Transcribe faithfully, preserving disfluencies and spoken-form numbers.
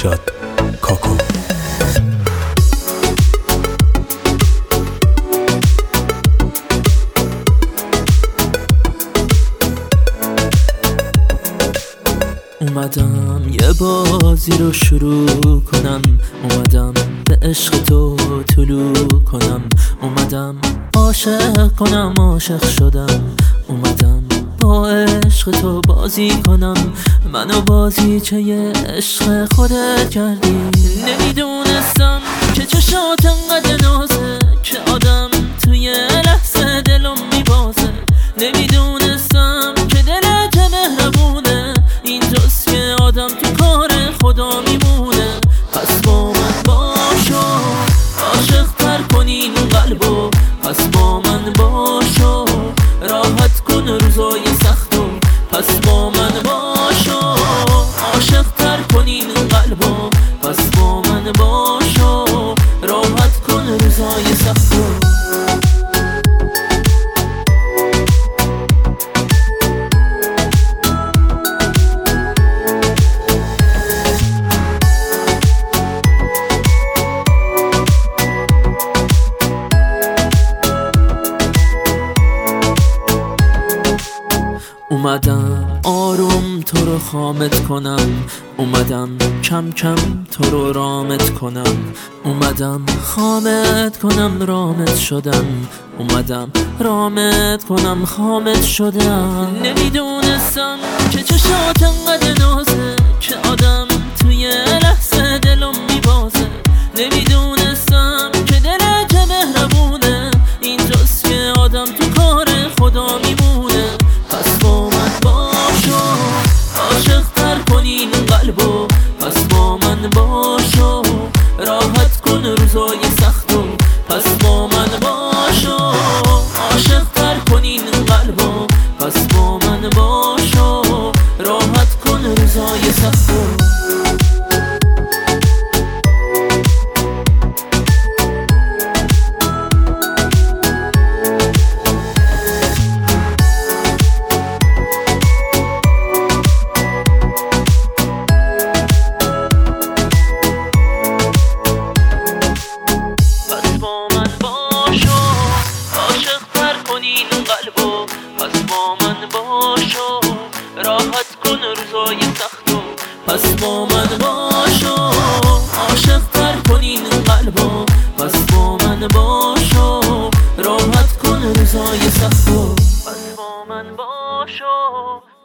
دلشاد کاکو. اومدم یه بازی رو شروع کنم، اومدم به عشق تو طلوع کنم، اومدم عاشق کنم، عاشق شدم، اومدم با عشق تو بازی کنم. منو بازی چه یه عشق خودت کردی، نمیدونستم که چشات انقدر نازه که آدم توی لحظه دلم میبازه، نمیدونستم که دلت مهربونه، اینجاست که آدم تو کار خدا میمونه. پس با من باشو، عاشق تر کن این قلبو، پس با من باشو، راحت کن روزای سختو. پس با من باشو، عاشق تر کن این قلبو، پس با من باشو، راحت کن روزای سختو. اومدم آروم تو رو خامت کنم، اومدم کم کم تو رو رامت کنم، اومدم خامت کنم رامت شدم، اومدم رامت کنم خامت شدم. نمیدونستم که چشات انقدر نازه که آدم توی لحظه دلم میبازه، نمیدونستم که دلت مهربونه، اینجاست که آدم تو کار خدا میمونه. پس با من باشو، عاشق تر کن این قلبو، پس با من باشو، راحت کن روزای سختو. پس با من باشو، عاشق تر کن این قلبو، پس با من باشو، راحت کن روزای سختو. پس با من باشو، راحت کن روزای سختو. پس با من باشو، عاشق تر کن این قلبو، پس با من باشو، راحت کن روزای سختو. پس با من باشو.